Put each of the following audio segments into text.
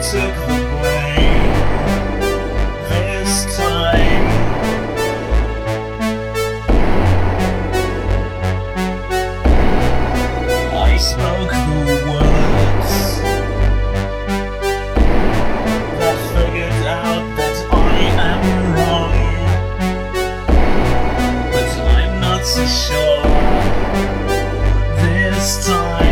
took the blame this time. I spoke the words that figured out that I am wrong, but I'm not so sure this time.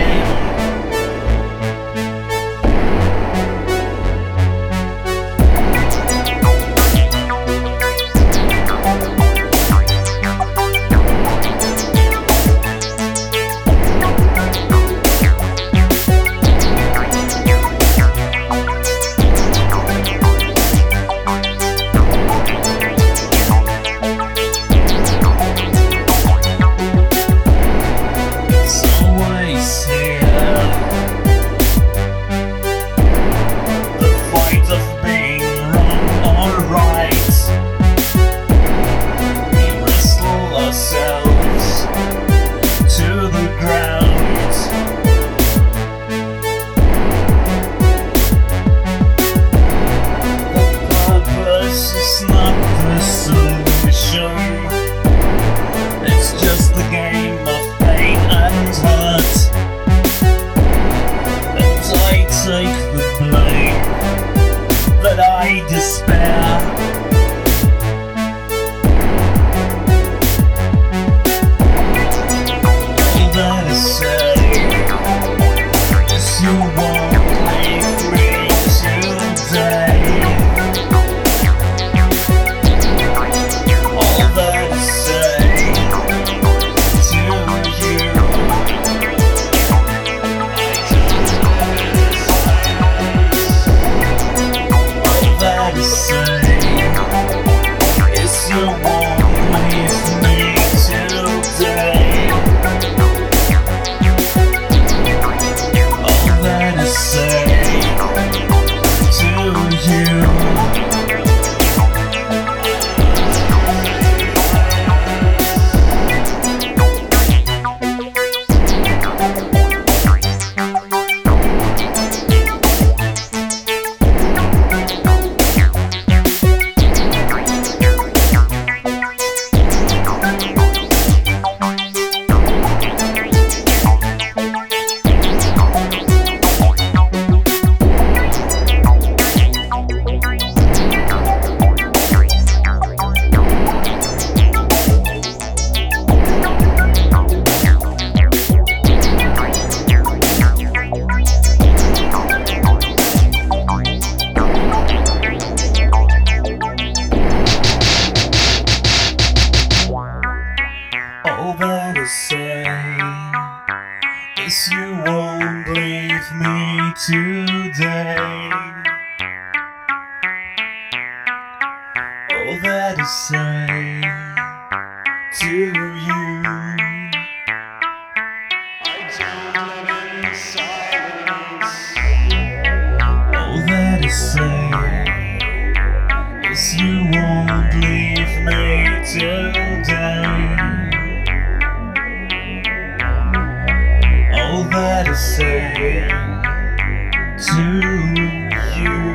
Take the blame that I despair. All that is said is you won't leave me today. All that is said to you. Is you won't leave me today. All that is said to you. All that is said is you won't leave me today. All that is said to you. I don't live in silence. All that is said is you won't leave me today. All that is said to you.